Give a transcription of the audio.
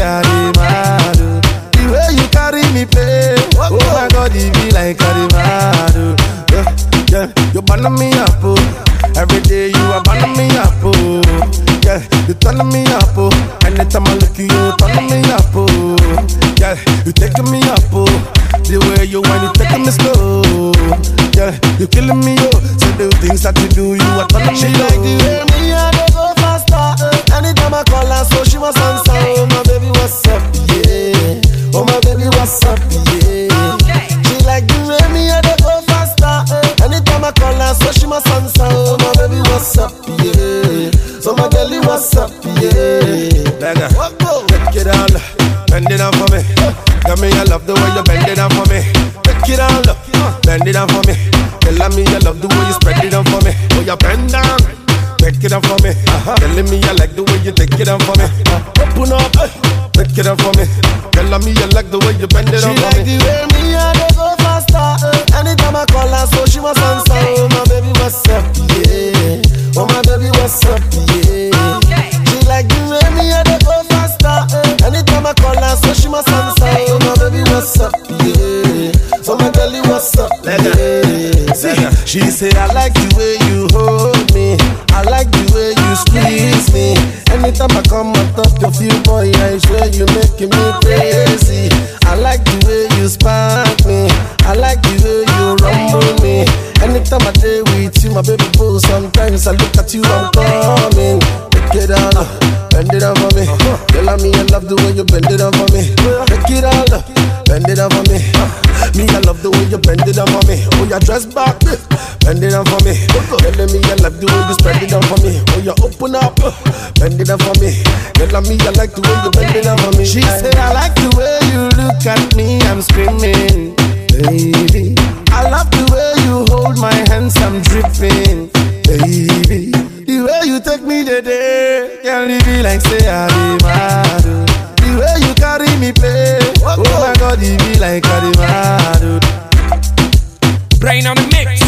I dey mad. The way you carry me play, oh my God, it be like I dey mad. Yeah, you burn me up, oh. Every day you are burning me up, oh. Yeah, you turn me up, oh. Anytime I look you turn me up, oh. Yeah, you taking me up, oh. The way you want, you taking me slow. Yeah, you killing me, oh. So the things that you do, you are turning me. She like the way me and they go faster. Anytime I call her, so she must answer. Oh my baby, what's up? Yeah. Oh my baby, what's up? Yeah. She like the way me and they go faster. Anytime I call her, so she must answer. Oh my baby, what's up? Yeah. So my girlie, what's up? Yeah. Take it down, bend it down for me. Tell me I love the way you bend it down for me. Take it down, bend it down for me. Tell me I love the way you spread it down for me. Oh, you bend down, take it down for me. Telling me I like the way you take it down for me. Open up, take it down for me. Tell me I like the way you bend it down for me. She like the way me and they go faster. Anytime I call her, so she must answer. Oh my baby, what's up? Yeah. Oh my baby, what's up? Yeah. She like the way me and they go faster. Anytime I call her, so she must answer. Oh my baby, what's up? Yeah. So my girlie, what's up? Yeah. See, she say I like the way you hold me. I like the way you squeeze me. Anytime I come on top of you, boy, I swear you making me crazy. I like the way you spark me. I like the way you rumble me. Anytime I day with you, my baby boo, sometimes I look at you, I'm coming. Take it down, bend it down for me. Tell me I love the way you bend it down for me. Take it down, bend it down for me. Me, I love the way you bend it down for me. Oh, you dress back, bend it down for me. Tell me I love the way you spread it down for me. Oh, you open up, bend it down for me. Tell me I like the way you bend it down for me. She said I like the way you look at me, I'm screaming, baby. I love the way you hold my hands, I'm dripping, baby. The way you take me today, can't leave me like say I be mad. The way you carry me play, oh my God, it be like I be mad. Brain on the mix.